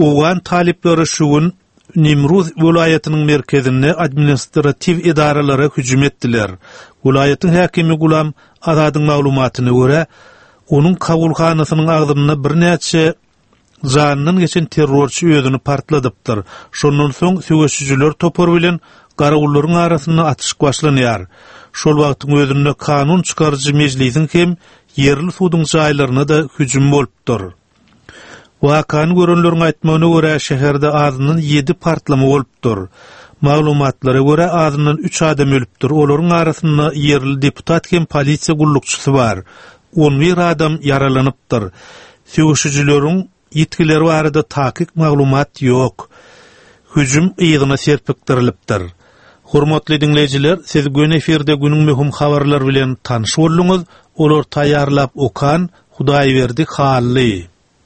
Uwan talipleri şugun Nimruz vilayatynyň merkezine administrativ idaralara hüjüm etdiler. Vilayatyň häkimi Gulam Azadyň maglumatyna görä, onuň kabulhanasynyň agdyna birnäçe janynyň geçen terrorçy özüni partladypdyr. Şondan soň söwüşçüler topar bilen garagullaryň arasyna atyşyk başlanýar. Şol wagtyň özünde kanun çykarjy mejlisiň hem yerli suwdyň jaýlaryna da hüjüm bolupdyr. Wakan görenleriň aýtmagyna görä şäherde azyndan 7 partlama bolupdyr. Maglumatlara görä azyndan 3 adam ölüpdir. Olaryň arasynda yerli deputat hem polisiýa gullukçysy bar. 11 adam yaralanypdyr. Söwüşçüleriň ýetkileri barada takyk maglumat ýok. Hüjüm ýygyna serpikdirilipdir. Hormatly dinleýijiler, siz gün eferde günüň möhüm habarlar bilen tanyş bolduňyz. Olar taýýarlap okan Hudaýberdi Hally.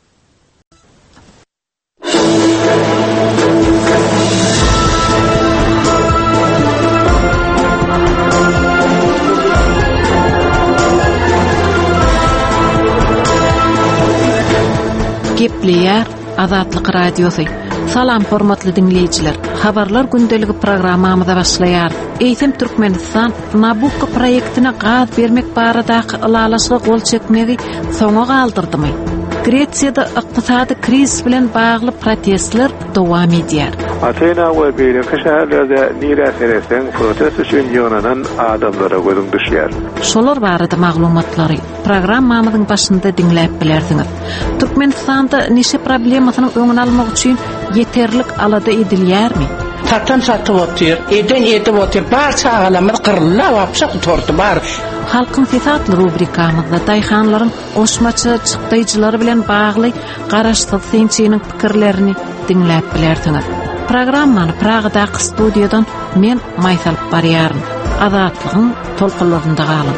Gepleýär Azatlyk radiosu. Salam hormatly dinleýijiler. Habarlar gündeligi programmamyza başlaýar. Eýtim Türkmenistan Nabucco proýektine gaz bermek baradaky ýalaşyga gol çekmegi soňa galdyrdymy? Gretsiýada ykdysady kriz bilen bagly protestler dowam edýär. Atina we beýleki şäherlerde niräsereseň protest üçin ýönelen adamlara gözüň düşýär. Şolar barada maglumatlary programmamyzyň başynda dinläp bilersiňiz. Türkmenistanda neşe problemasynyň öňüni almak üçin yeterlik alada edilýärmi? Tartan satyp otyr, eden edip otyr, barça alamyz qyryllar, wapşa torty bar. Halkyň fesatly rubrikamyzda daýhanlaryň oşmaçy çykdyjylary bilen bagly garaşsyz synçynyň pikirlerini dinläp bilersiňiz. Programmany Pragadaky studiýadan men Maýsal barýaryn. Azatlygyň tolkunlarynda galyn.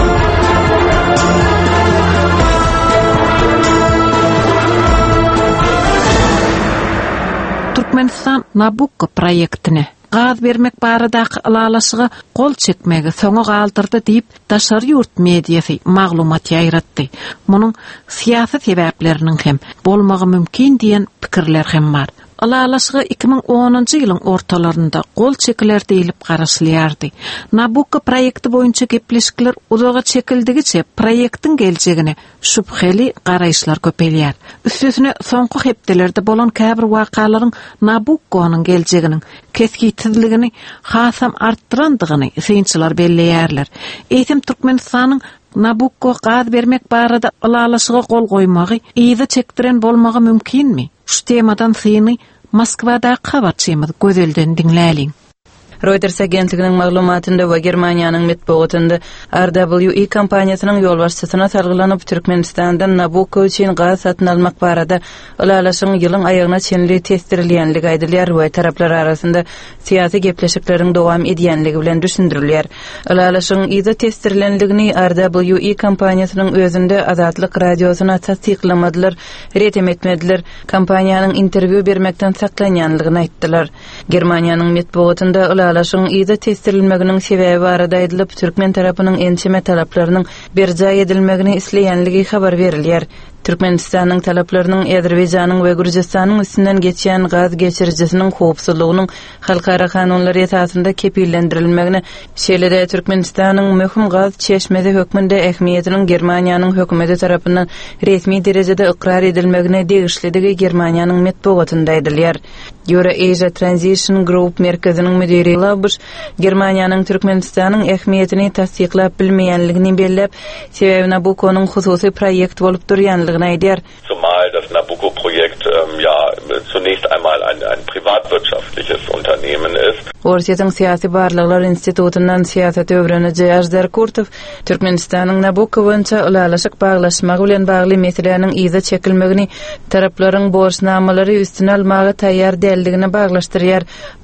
Türkmenistan Nabucco proýektine gaz bermek baradaky ýalaşyga gol çekmegi soňa galdyrdy diýip daşary ýurt mediýasy maglumat ýaýratdy. Munyň syýasy sebäpleriniň hem bolmagy mümkin diýen pikirler hem bar. Ýalaşyga 2010-njy ýylyň ortalarynda gol çekiler diýilip garaşylýardy. Nabucco proýekti boýunça gepleşikler uzaga çekildigiçe proýektiň geljegine şüpheli garaýşlar köpeýýär. Üstüne soňky hepdelerde bolan käbir wakalaryň Nabucconyň geljeginiň keskitizligini hasam artdyrandygyny synçylar belleýärler. Eýtim Türkmenistanyň Nabucco gaz bermek barada ýalaşyga gol goýmagy ýygy çekdiren bolmagy mümkinmi? Şu temadan syny Moskwada habarçymyz gözelden dinläliň. Reuters agentliginiň maglumatynda we Germaniýanyň metbuatynda RWE kompaniýasynyň ýolbaşçysyna salgylanyp Türkmenistandan Nabucco üçin gaz satyn almak barada ýalaşyň ýylyň aýagyna çenli testirilýänligi aýdylýar we taraplar arasynda syýasy gepleşikleriň dowam edýänligi bilen düşündirilýär. Ýalaşyň ýygy testirilenligini RWE kompaniýasynyň özünde Azatlyk radiosyna tasdiklamadylar, retem etmediler. Kompaniýanyň interwýu bermekden saklanýanlygyny aýtdylar. Germaniýanyň metbuatynda ýalaşyň ýygy testirilmeginiň sebäbi barada aýdylyp, Türkmen tarapynyň ençeme talaplarynyň berjaý edilmegini isleýänligi habar berilýär. Türkmenistanyň talaplarynyň Azerbaýjanyň we Gürjistanyň üstünden geçýän gaz geçirjisiniň howpsuzlygynyň halkara kanunlary esasynda kepillendirilmegini, şeýle-de Türkmenistanyň möhüm gaz çeşmesi hökmünde ähmiýetiniň Germaniýanyň hökümeti tarapyndan resmi derejede ikrar edilmegine degişlidigi Germaniýanyň metbuatynda aýdylýar. Euro-Asia Transition Group merkeziniň müdiri Labuş, Germaniýanyň Türkmenistanyň ähmiýetini tasdiklap bilmeýänligini belläp, sebäbi Nabucconyň hususy proýekt bolup durýanlygyny aýdýar. Zumal das Nabucco-Projekt zunächst einmal ein privatwirtschaftliches Unternehmen ist. Orsiýatyň syýasy barlyklar institutundan syýasat öwreniji Ajdar Kurtov, Türkmenistanyň Nabucco boýunça ýalaşyk baglaşmagy bilen bagly meselelerin ýygy çekilmegini taraplaryň borçnamalary üstüne almagy taýýar däldigine baglaşdyrýar.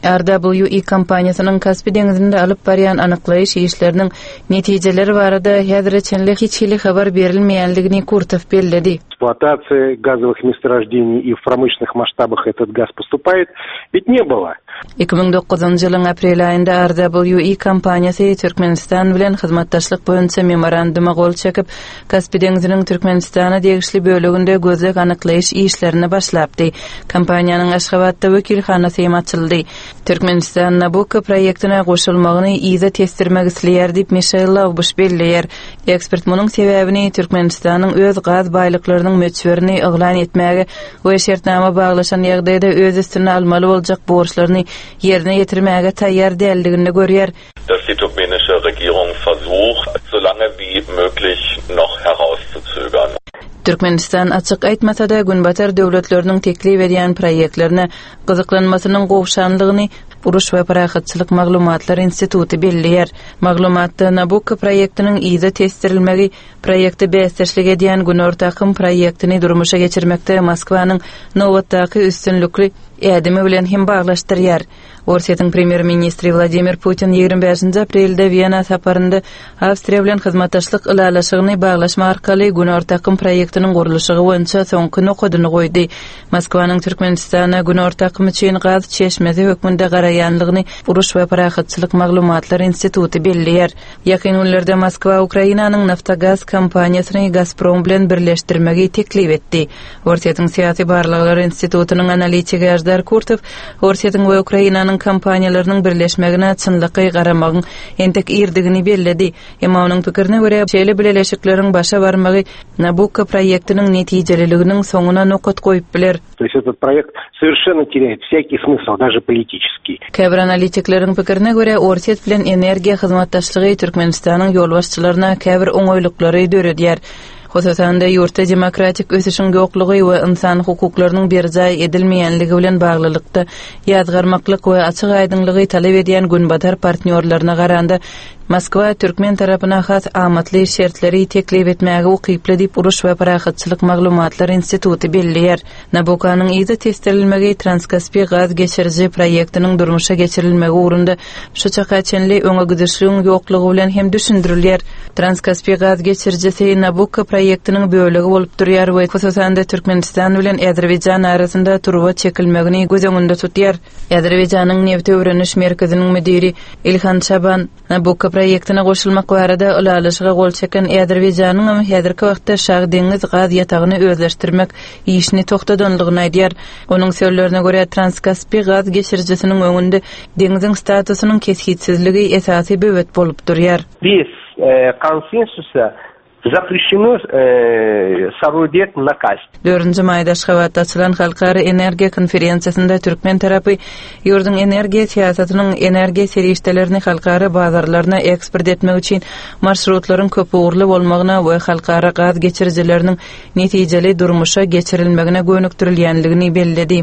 RWE kompaniýasynyň Kaspy deňizinde alyp barýan anyklaýyş işleriniň netijeleri barada häzirçe hiç habar berilmeýänligini Kurtov belledi. Эксплуатации газовых месторождений и в промышленных масштабах этот газ поступает, ведь не было. 2009 ýylyň aprel aýynda RWE kompaniyasy Türkmenistan bilen hyzmatdaşlyk boýunça memoranduma gol çekip, Kaspy deňiziniň Türkmenistana degişli böleginde gözlek anyklaýyş işlerini başlapdy. Kompaniýanyň Aşgabatda wekilhanasy açyldy. Türkmenistan Nabucco proýektine goşulmagyny iýde testirmek isleýär diýip Michail Laubush belleýär. Ekspert munyň sebäbini Türkmenistanyň öz gaz baýlyklarynyň möçberini yglan etmäge we şertnama baglaşan ýagdaýda öz üstüne almaly boljak borçlaryny yerine getirmäge taýýar däldigini görýär. Dass die turkmenische Regierung versucht, so lange wie möglich noch herauszuzögern. Türkmenistan açyk aýtmasa-da günbatar döwletleriniň teklip edýän proýektlerine gyzyklanmasynyň gowşanlygyny Uruş we Parahatçylyk Maglumatlar Instituty belleýär. Maglumatda Nabucco proýektiniň iýde testirilmegi, proýekti beýleşlik edýän Günortakym proýektini durmuşa geçirmekde Moskwanyň nowatdaky üstünlükli ädimi bilen hem baglaşdyrýar. Orsiýetiň premier ministri Vladimir Putin 25 aprelde Viyana saparynda Awstriýa bilen hyzmatdaşlyk ýylalaşygyny baglaşma arkaly Günortakym proýektiniň gurulşygy boýunça soňky nokodyny goýdy. Moskwanyň Türkmenistana Günortakym üçin gaz çeşmesi hökmünde garaýanlygyny Uruş we Parahatçylyk Maglumatlar Instituty belleýär. Ýakyn günlerde Moskwa Ukrainanyň Naftogaz kompaniýasyny Gazprom bilen birleşdirmegi teklip etdi. Orsiýetiň syýasy barlyklar institutynyň analitigi Ajdar Kurtov Orsiýetiň we Ukrainanyň kompaniýalarynyň birleşmegine çynlyky garamagyň entek irdigini belledi. Emma onuň pikirine görä, şeýle birleşikleriň başa barmagy Nabucco proýektiniň netijeliliginiň soňuna nokat goýup biler. То есть этот проект совершенно теряет всякий смысл, даже политический. Käbir analitiklerin pikirine görä, Orsiýet bilen energiýa hyzmatdaşlygy Türkmenistanyň ýolbaşçylaryna käbir oňoýlyklary döredýär. Hususan da ýurtda demokratik ösüşiň ýoklugy we insan hukuklarynyň berjay edilmeýänligi bilen baglylykda ýazgarmaklyk we açyk aýdynlygy talep edýän günbatar partnýorlaryna garanda Moskwa Türkmen tarapyna has amatly şertleri teklip etmäge ukyply diýip Uruş we Parahatçylyk Maglumatlar Instituty belleýär. Nabuccanyň iýde testirilmegi Transkaspy gaz geçiriji proýektiniň durmuşa geçirilmegi urunda şu çakaçenli öňe gidişligiň ýoklugy bilen hem düşündirilýär. Transkaspy gaz geçirijisi Nabucco proýektiniň bölegi bolup durýar we hususan da Türkmenistan bilen Azerbaýjan arasynda turwa çekilmegini göz öňünde tutýar. Azerbaýjanyň neft öwreniş merkeziniň müdiri Ilhan Şaban Nabucco proýektine goşulmak barada ýylalaşyga gol çeken Azerbaýjanyň häzirki wagtda Şag deňiz gaz ýatagyny özleşdirmek işini toktadanlygyny aýdýar. Onuň sözlerine görä Transkaspy gaz geçirijisiniň öňünde deňiziň statusynyň keshitsizligi esasy böwet bolup durýar. Без консенсуса запрещено соорудить на Каспий. 4-nji maýda Aşgabatda açylan halkara energiýa konferensiýasynda Türkmen tarapy ýurdun energiýa siýasatynyň energiýa serişdelerini halkara bazarlaryna eksport etmek üçin marşrutlaryň köp uğurly bolmagyna we halkara gaz geçirijileriniň netijeli durmuşa geçirilmegine gönükdirilýänligini belledi.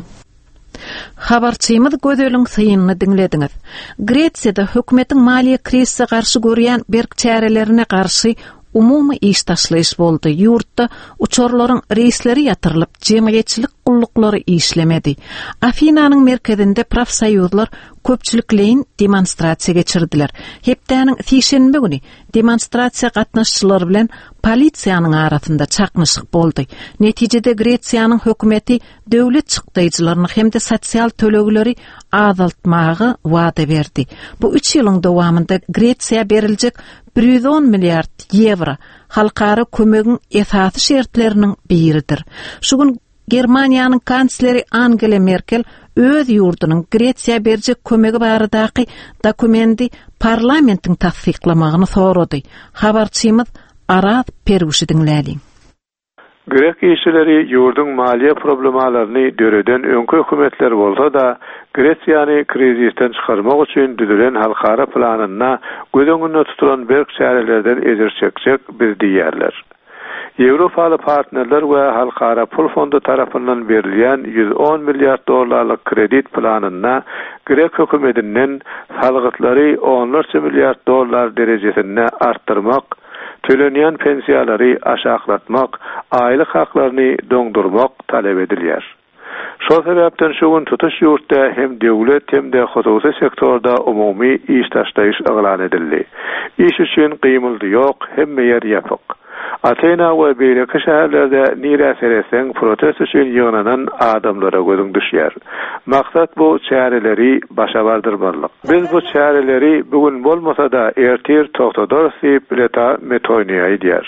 Habarçymyz gözölüň syýynyny dinlediňiz. Gretsiýada hökümetiň maliýe krisine garşy görýän berk çärelerine garşy umumy iştaşlyş boldy. Ýurtda uçorlaryň reisleri ýatyrylyp, jemgyýetçilik gullyklary işlemedi. Afinanyň merkezinde profsoýuzlar köpçülikleýin demonstrasiýa geçirdiler. Hepdäniň sişenbe güni demonstrasiýa gatnaşçylary bilen polisiýanyň arasynda çaknyşyk boldy. Netijede Gretsiýanyň hökümeti döwlet çykdyjylaryny hemde sosial tölegleri azaltmagy wada berdi. Bu 3 ýylyň dowamında Gretsiýa beriljek 110 milliard euro halkara kömegiň esasy şertleriniň biridir. Şu gün Germaniýanyň kansleri Angela Merkel öz ýurdunyň Gretsiýa berjek kömegi baradaky dokumenti parlamentiň tasdiklamagyny sorady. Habarçymyz Araz Peruşy dinlädi. Grek işçileri ýurdun maliýe problemalaryny döreden öňkü hökümetler bolsa da Gretsiýany krizisten çykarmak üçin düzülen halkara planyna göz öňünde tutulan berk çärelerden ezir çekjek bildirýärler. Ýewropaly partnerler we halkara pul fondu tarapyndan berilýän 110 milliard dollarlyk kredit planyna Grek hökümetinden salgytlary 10 milliard dollar derejesine artdyrmak, tölenýän pensiýalary aşaklatmak, aýlyk haklaryny doňdurmak talep edilýär. Şo sebäpden şu gün tutuş ýurtda hem döwlet hem de hususy sektorda umumy iştaşlaýyş eglan edildi. İş üçin gymyldy ýok, hemme ýer ýapyk. Athena we beýleki şäherlerde nire seresen protest üçin ýygnanan adamlara gözüň düşýär. Maksat bu çäreleri başa bardyrmalyk. Biz bu çäreleri bugün bolmasa da ertir togtadar diýip bileta metoýnaýa diýär.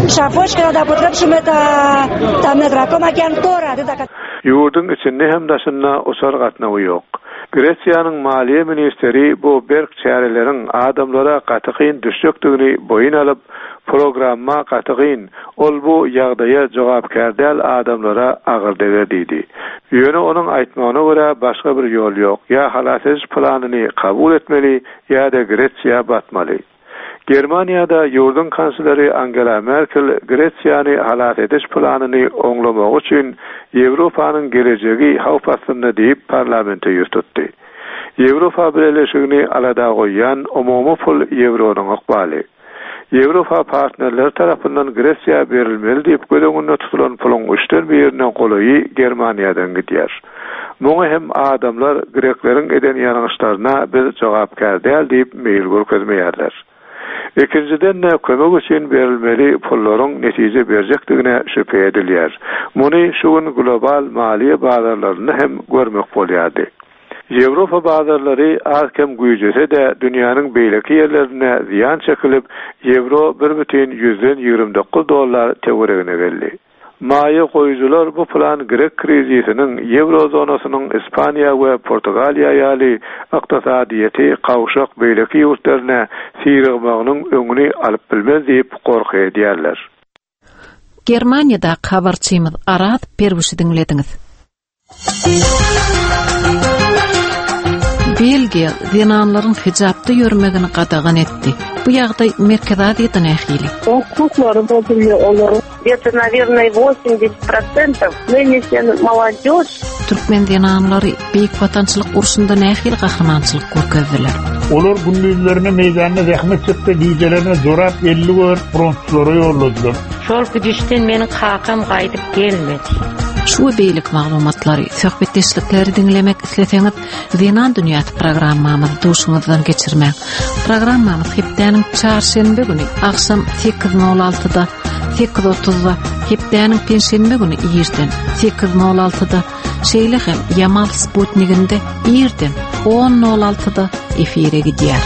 Ýurdun içinde hem daşynna osar gatnawy ýok. Gresiýanyň maliýe ministeri bu berk çäreleriň adamlara gatykyn düşükdigini boyun alyp programma gatykyn ol bu ýagdaýa jogapkär däl adamlara agyr deger diýdi. Ýöne onuň aýtmagyna görä başga bir ýol ýok. Ýa halasız planyny kabul etmeli ýa-da Gresiýa batmaly. Germaniýada ýurdun kansleri Angela Merkel Gresiýany halat ediş planyny oňlamak üçin Ýewropanyň gelejegi hawp astynda diýip parlamente ýurtdy. Ýewropa birleşigini alada goýan umumy pul Ýewronyň ykbaly. Ýewropa partnerler tarapyndan Gresiýa berilmeli diýip gödöňünde tutulan puluň 3/1 golaýy Germaniýadan gidýär. Muňa hem adamlar Grekleriň eden ýanyşlaryna biz jogapkär däl diýip meýil görkezmeýärler. Ikinciden kömek için verilmeli pullaryň netije berjekdigine şüphe edilýär. Muny şuň global maliýe bazarlaryny hem görmek bolýardy. Ýewropa bazarlary arkem güýjese de dünýäniň beýleki ýerlerine ziýan çekilip, euro $1.129 tegeregine geldi. Maýa goýucular bu plan Grek krizisiniň Eurozonasının İspaniya we Portugaliýa ýaly ykdysadyýety kawşak beýleki ýurtlaryna sirgmagynyň öňüni alyp bilmez diýip gorky edýärler. Germaniýada habarçymyz Arat Perwüşi dinlediňiz. Belgiya dinanlaryň hijabda ýörmegini gadagan etdi. Bu ýagdaý Merkez Aziýatyna ähili. Куклары болдыры олар. Где-то, наверное, 80% нынешняя молодежь. Türkmen dinanlary beýik watançylyk urusunda nähil gahrymançylyk görkezdiler. Olar gündüzlerine meýdanda zähmet çekdi, diýjelerine zorap 50 gör frontçylary ýolladylar. Şol gidişden meniň kakam gaýdyp gelmedi. Şu beýlik maglumatlary, söhbetdeşlikleri dinlemek isleseňiz, Zenan Dünýäsi programmamyzy duşuňyzdan geçirmek. Programmamyz hepdeniň çarşembe güni akşam 8:06-da, 8:30-da, hepdeniň penşenbe güni ýerden 8:06-da, şeýle hem Yamal Sputnikinde ýerden 10:06-da efire gidýär.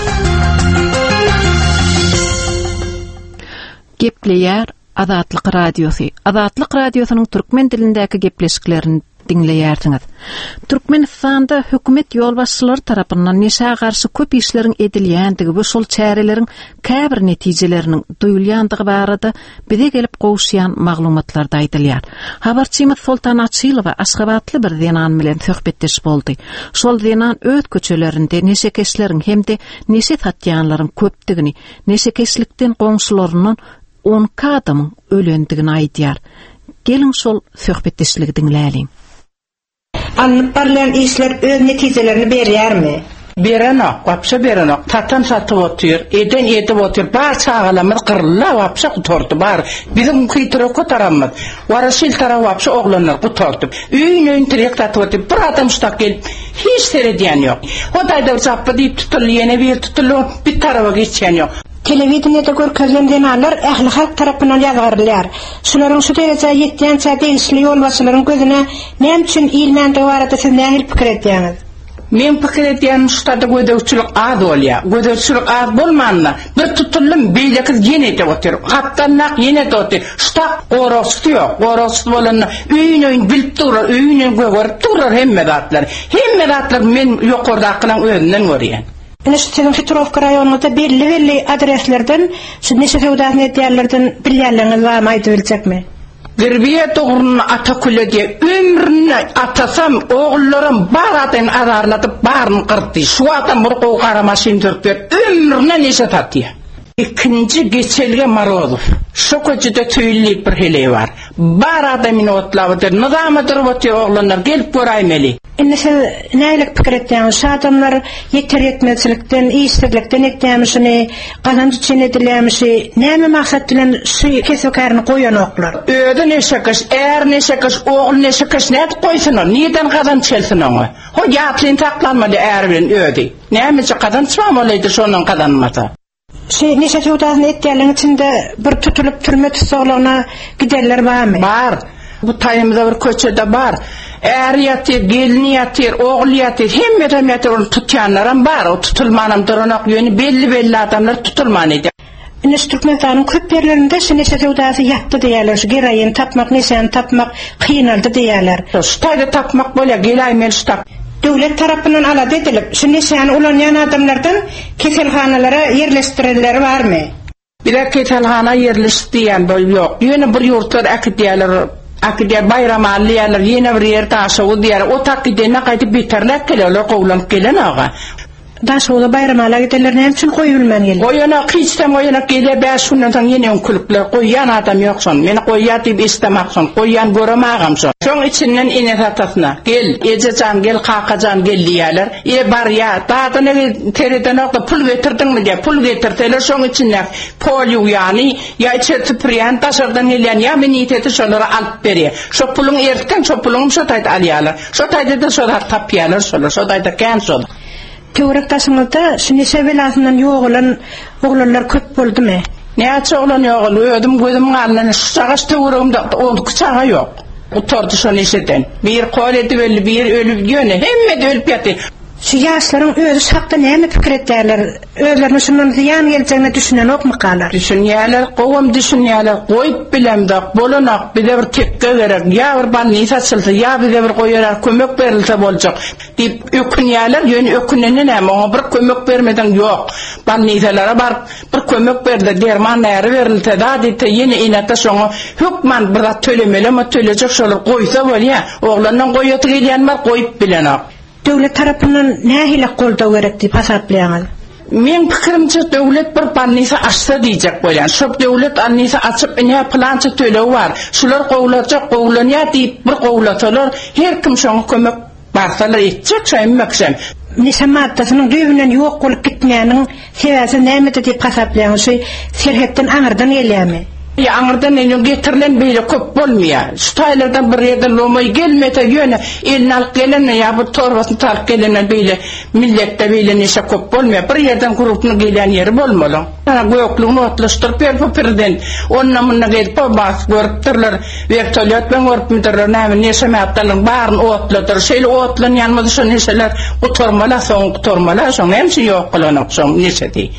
Gepleýär Azatlyk Radiosu. Azatlyk Radiosunyň türkmen dilindäki gepleşiklerini dinleýärsiňiz. Türkmenistanda hökümet ýolbaşçylary tarapyndan neşe garşy köp işleriň edilýändigi we şol çäreleriň käbir netijeleriniň duýulýandygy barada bize gelip gowşýan maglumatlarda aýdylýar. Habarçymyz Sultan Açylowa Aşgabatly bir zenan bilen söhbetdeş boldy. Şol zenan öt köçelerinde neşe keşleriň hemde neşe satýanlaryň köpdigini, neşe keşlikden goňşularynyň 10 adamyň ölendigini aýdýar. Gelin şol söhbetdeşligi dinläýin. Anlıp barlayan işler öz netijelerini berýärmi? Berenok, wapşa berenok. Tatan satyp otyr, eden edip otyr. Bar çağalamyz gyrla wapşa gutordy bar. Bizim kytyra kotaramyz. Wara şiltara wapşa oglanlar gutordy. Üýün tirek tatyp otyr. Bir adam ştak gelip hiç seredýän ýok. O daýda zappa diýip tutulýany bir tutulup bir tarafa geçýän ýok. Televizionyada görkezlen denalar ähli halk tarapyndan ýazgyrylýar. Şolaryň şu derejä ýetýänçä deýişli ýolbaşçylaryň gözüne näme üçin ilmände barada siz nähil pikir etýäňiz? Men pikir etýän şurada gödöwçilik az bolýar. Gödöwçilik az bolmanla bir tutulum beýleki ýene edip otyr. Hatdannak ýene edip otyr. Ştak gorosty ýok. Gorosty bolanna öýüň bilip durar, öýüň görüp durar hemme zatlar. Hemme zatlar men ýokardakynyň özünden görýän. Sizin Fitrovka rayonunda belli adreslerden, şu neşe fevdat netiyerlerden bilýärliňiz barmy aýdyp biljekmi? Girbiye doğrunun ataküle diye ömrünü atasam oğullarım baratın azarlatıp barını kırdı. Şu adam burku karamaşin Türkler ömrüne neşe tatıyor. İkinci geçelge Marozov. Şu köçüde tüyleyip bir hele var. Bar adamını otlavatır. Nizamadır otuyor oğlanlar gelip görəymeli. Siz nälik pikir etdiňiz? Şu adamlar yeter etmezlikden, iýsizlikden etdiňmişini, gazanç üçin edilýärmişi, näme maksat bilen şu kesökärini goýan oklar? Öde neşekeş, neşekeş, oğul neşekeş näde goýsun? Niýeden gazanç çelsin oňa? O ýatlyn taklanmaly bilen öde. Näme üçin gazanç bolýdy şondan gazanmasa? Neşe tuğdasını etdiğerlerin içinde bir tutulup türme tutsoğluğuna giderler var mı? Var. Bu tayımızda bir köçede var. Eğer yatır, gelini yatır, oğul yatır, hem yatır onu tutuyanlarım var. O tutulmanım durunak yönü belli adamlar tutulmanıydı. Türkmenistan'ın köp yerlerinde neşe tuğdası yattı deyerler. Gerayın tapmak, neşen tapmak kıyınaldı deyerler. Şu tayda tapmak böyle gelaymen şu tap. Devlet tarafından aladı edilip, şu neşen ulanyan adamlardan keselhanalara yerleştirirler var mı? Bir keselhana yerleştiren böyle yok. Yine bir yurtlar akidiyer bayram alliyalar yine bir yer taşığı diyer. O takidine kaydı biterler keleler kovlanıp gelen ağa. Daşoğlu bayramala giderler ne için koyulman gelir? Koyana kıçtam oyana gele ben şundan yine onkuluklar koyan adam yoksun. Beni koyat deyip istemaksun. Koyan göremağamsun. Şun içinden ine tatasına. Gel ececan gel kakacan gel diyerler. Bar ya daha da ne tereden okta pul getirdin mi diye pul getirteler şun içinden polio yani ya içerti priyan taşırdan gelen ya beni iteti şunları alıp veriyor. Şu pulun erken şu pulun şu tayda alıyorlar. Şu tayda da şunlar tapıyorlar şu tayda kensolar. Teorik taşımada şimdi sebelasından yok olan oğlanlar köp oldu mu? Ne açı olan yok oluyor? Ödüm gözümün alnına şu sağış teoriğimde onu kıçağı yok. Oturdu şunu işeden. Bir kol edip bir ölüp yöne. Hem de ölüp yatı. Şu yaşların özü şakta ne mi fikir etlerler? Özlerine şundan ziyan geleceğini düşünen ok mu kalır? Düşünüyorlar, kovam düşünüyorlar. Koyup bilemdak, bolunak, bir de bir tepki gerek. Ya bir balni saçılsa, ya bir de bir koyuyorlar, kömök verilse olacak. Deyip ökünüyorlar, yönü ökünenin ama ona bir kömök vermeden yok. Balniselere var, bir kömök verdi, dermanları verilse da, deyip yine inete sonra hükman bir de tölemeli ama tölecek şolar koysa var ya, oğlandan koyuyordu gelen var, koyup bilenak. Devlet tarafından ne hile kolda gerek deyip hasaplayana? Men fikrimce devlet bir balnisa açsa diyecek boyan. Şop devlet annisa açıp ne plança töleği var. Şular kovulacak deyip bir kovulatalar. Her kim şonu kömek barsalar edecek saymaksan. Nisa maddasının düğünden yok olup gitmeyenin sebesi neymedi deyip hasaplayan şey serhetten anırdan geliyemi? Ya anırdan elin getirilen böyle köp olmuyor. Şu taylardan bir yerden lomayı gelmete yöne elini alıp gelene ya bu torbasını talıp gelene böyle millette böyle nişe köp olmuyor. Bir yerden grupunu gelen yeri olmalı. Gökluğunu otlaştırıp yapıpırden onunla gelip bas görüptürler. Vertolyot ben görüp müdürler neymi neşeme aptalın bağırın otladır. Şeyle otlan yanmadı şu neşeler kuturmala son hemsi yok kılanıp son neşe değil.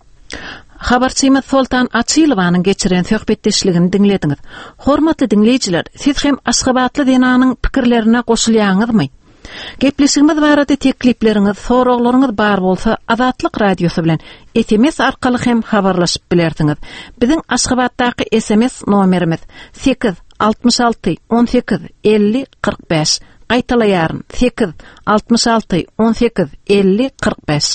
Habarçymyz Soltan Açylowanyň geçiren söhbetdeşligini dinlediňiz. Hormatly dinleýijiler, siz hem Aşgabatly denanyň pikirlerine goşulýaňyzmy? Gepleşigimiz barada teklipleriňiz, soraglaryňyz bar bolsa, Azatlyk radiosu bilen SMS arkaly hem habarlaşyp bilersiňiz. Biziň Aşgabatdaky SMS nomerimiz 866 18 50 45. Gaýtalaýaryn 866 18 50 45.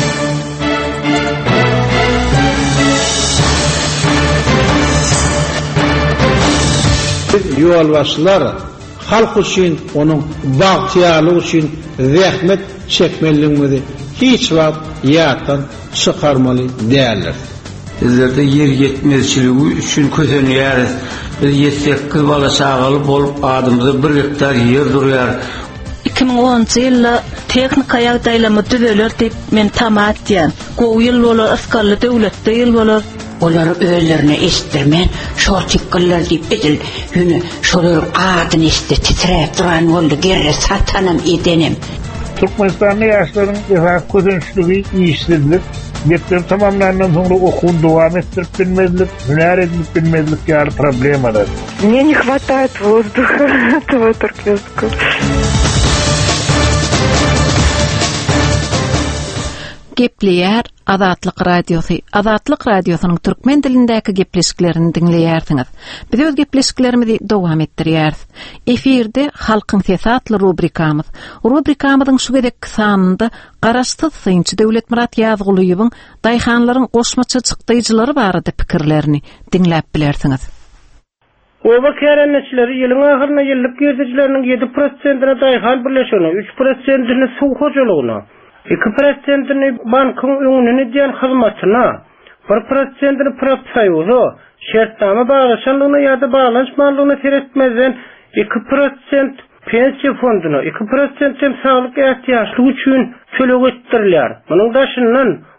Yolbaşçylar halk üçin, onun bagtyarlygy üçin zähmet çekmeliligini hiç wagt ýatdan çykarmaly däldir. Bizlerde yer yetmezçiligi üçin kösenýär. Biz ýetsek bala çagaly bolup adymyza 1 hektar yer durýar. 2010 ýylda teknik ýagdaýlamy düzeler diýip men tamat diýen. Gowy ýyl bolar, asgarly döwletde ýyl bolar. Olar özlerine istirmen, şol tikiller deyip edil, yünü şolur adını iste titreyip duran oldu, geri satanım edenim. Türkmenistan'da yaşların kötünçlüğü işsizlik, gettirip tamamlanan sonra okul devam ettirip bilmezlik, hüner edip bilmezlik yarı problem arar. Мне не хватает воздуха этого туркменского. Gepleýär Azatlyk radiosu. Azatlyk radiosynyň türkmen dilindäki gepleşiklerini dinleýärsiňiz. Biz öz gepleşiklerimizi dowam etdirýäris. Efirde halkyň sesi atly rubrikamyz. Rubrikamyzyň şu gedek sanynda garaşsyz synçy Döwlet Murat Ýazgulyýowyň daýhanlaryň goşmaça çykdyjylary barada pikirlerini dinläp bilersiňiz. Oba kerençileri ýylyň ahyryna ýyllyk gezicileriniň 7%-ine daýhan birleşýär, 3%-ine suw hojulugyna. 2%'ni bankın öňüne diýen hyzmatçyna, 1%'ni Profsoýuza, şertname baglaşanlygyna ýa-da baglanşmalygyna seretmezden 2% pensiýa fonduna, 2% hem saglyk ähtiýaçlygy üçin çölek etdirilýär. Munyň daşyndan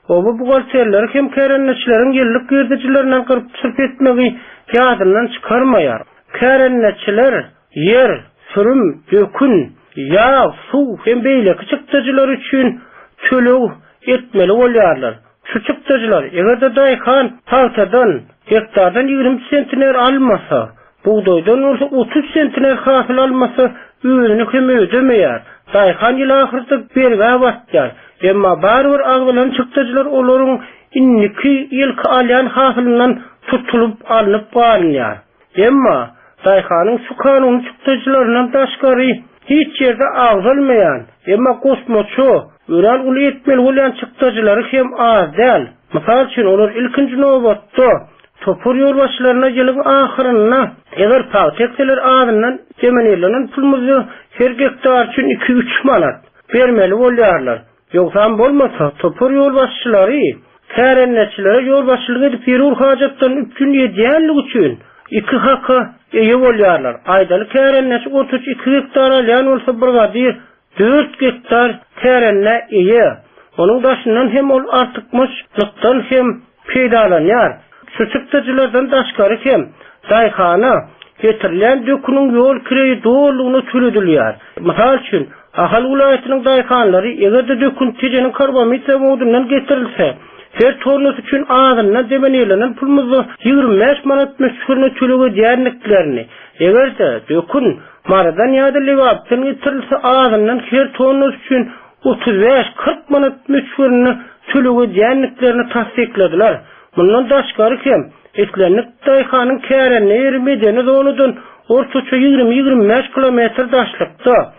Obu bu galterler hem kerenneçilerin yıllık girdicilerinden kırıp sırf etmeyi yadından çıkarmayar. Kerenneçiler yer, sürüm, dökün, yağ, su hem beyle çıktıcılar üçün tölü etmeli olyarlar. Şu çıktıcılar eğer de dayıkan tahtadan, hektardan 20 sentiner almasa, buğdaydan olsa 30 sentiner hasıl almasa ürünü hem ödemeyer. Dayıkan yıl ahırda berge batlar. Emma barbar ağılan çıktıcılar olorun inniki ilk alyan hasılından tutulup alınıp bağlanıyor. Emma dayıkanın su kanunu çıktıcılarından daşkarı hiç yerde ağzılmayan, emma kosmoçu, öğren ulu etmeli olan çıktıcıları hem az değil. Misal için olur ilkinci novatta, topur yolbaşlarına yılın ahırına, eğer pavtekseler ağzından demenirlerinin pulmuzu her gektar için 2-3 manat vermeli olyarlar. Yoksa bolmasa topur yolbaşçıları, kerenneçilere yolbaşçılık edip bir hacattan 3 gün yediyenlik için 2 hakkı iyi olyarlar. Aydalı kerenneçi 32 hektar alyan olsa burgadir 4 hektar kerenne iyi. Onun daşından hem ol artıkmışlıktan hem peydalanıyar. Şu çıktıcılardan daşkarı hem dayıkana getirilen dökünün yol kireyi doğruluğunu tülüdülüyor. Misal için Ahal ulayetinin dayıkanları eğer de dökün ticenin karbamitre modundan getirilse her tornus için ağzından demeniyelenen pulmuzu 25 manat meşhurunu tülüğü diyerliklerini eğer de dökün maradan ya da levaptan getirilse ağzından her tornus için 35-40 manat meşhurunu tülüğü diyerliklerini tasdiklediler. Bundan daşkarı hem etlenlik dayıkanın kerenine erimedeni doğrudan ortaça 20-25 kilometre daşlıkta.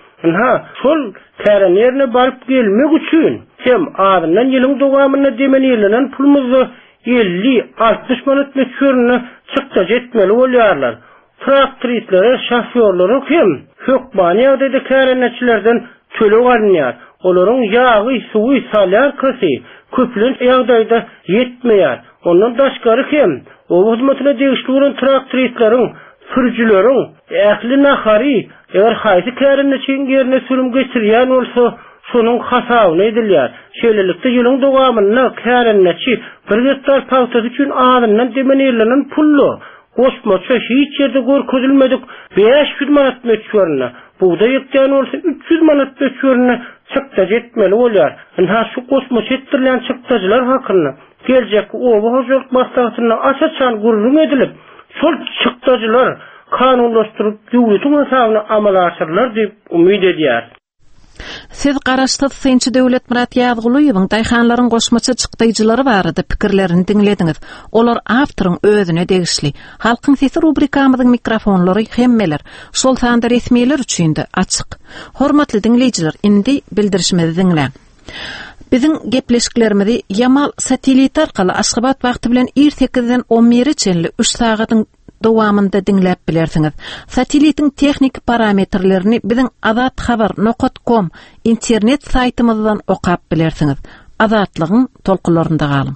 Sol keren yerine barıp gelmek için hem ağzından yılın doğamına demeniyelenen pulumuzu 50-60 manat meşhurunu çıktaç etmeli olyarlar. Traktörlere, şoförlere hem hökmani dedi kerenneçilerden tölü alınıyor. Onların yağı, suyu, salyar kası köplün yağdayda yetmeyer. Onun daşkarı hem o hizmetine değiştiren traktörlerin sürücülerin ehli nahari eğer haydi kerenneçin yerine sürüm geçiriyen olsa şunun hasavını edilyer. Şöylelikte yılın doğamına kerenneçi bir hektar pavtası için ağzından demeniyelenen pullu. Koşmaça hiç yerde görküzülmedik 500 manat meçhuruna. Buğda yekten olsa 300 manat meçhuruna çıktaç etmeli olyar. Şu koşmaça ettirilen çıktacılar hakkında gelecek oba hocalık maslahatına asaçan gururun edilip sol çıktacılar kanunlaştırıp devletin hesabına amal asırlar deyip umid ediyor. Siz garaşda Sençi Döwlet Murat Ýazgylyýyň daýhanlaryň goşmaça çykdyjylary barada pikirlerini dinlediniz. Olar awtoryň özüne degişli. Halkyň sesi rubrikamyzyň mikrofonlary hemmeler şol sanda resmiler üçin de açyk. Hormatly dinleýijiler, indi bildirişimizi dinleň. Bizim gepleşiklerimizi Yamal satelit arkaly Aşgabat wagty bilen 8-den 11-çenli 3 sagatyň dowamında dinläp bilersiňiz. Satelitin teknik parametrlerini bizim azathabar.com internet saytymyzdan okap bilersiňiz. Azatlygyň tolkularynda galyň.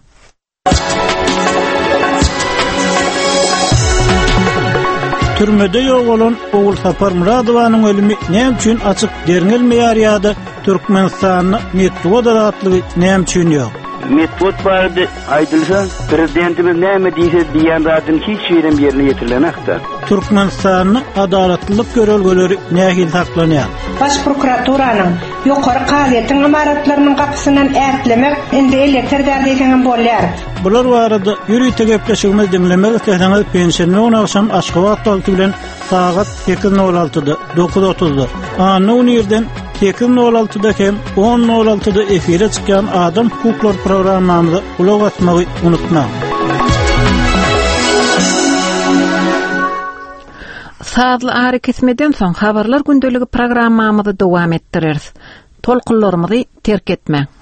Türmede ýok bolan Oğul Sapar Muradowanyň ölümi näme üçin açyk derinelmeýär ýa-da Türkmenistanyň metod atlygy näme üçin ýok? Metod barada aýdylsa, prezidentimiz näme diýse diýen zatyn hiç ýerim ýerine ýetirilmekde. Türkmenistanyň adalatlylyk görelgeleri nähil saklanýar? Baş prokuraturanyň ýokary gaýatyň amaratlarynyň gapysynyň ärtlemek indi elektr därdiýetiňem bolýar. Bular barada ýürüýte gepleşigimiz dinlemek isteseniz pensiýony akşam Aşgabat wagty bilen sagat 8:06-da 9:30-da anyň ýerden 8:06-da hem 10:06-da efire çykan Adam hukuklar programmamyza ulak atmagy unutmaň. Saatly ary kesmeden soň habarlar gündeligi programmamyzy dowam etdireriz. Tolkunlarymyzy terk etmeň.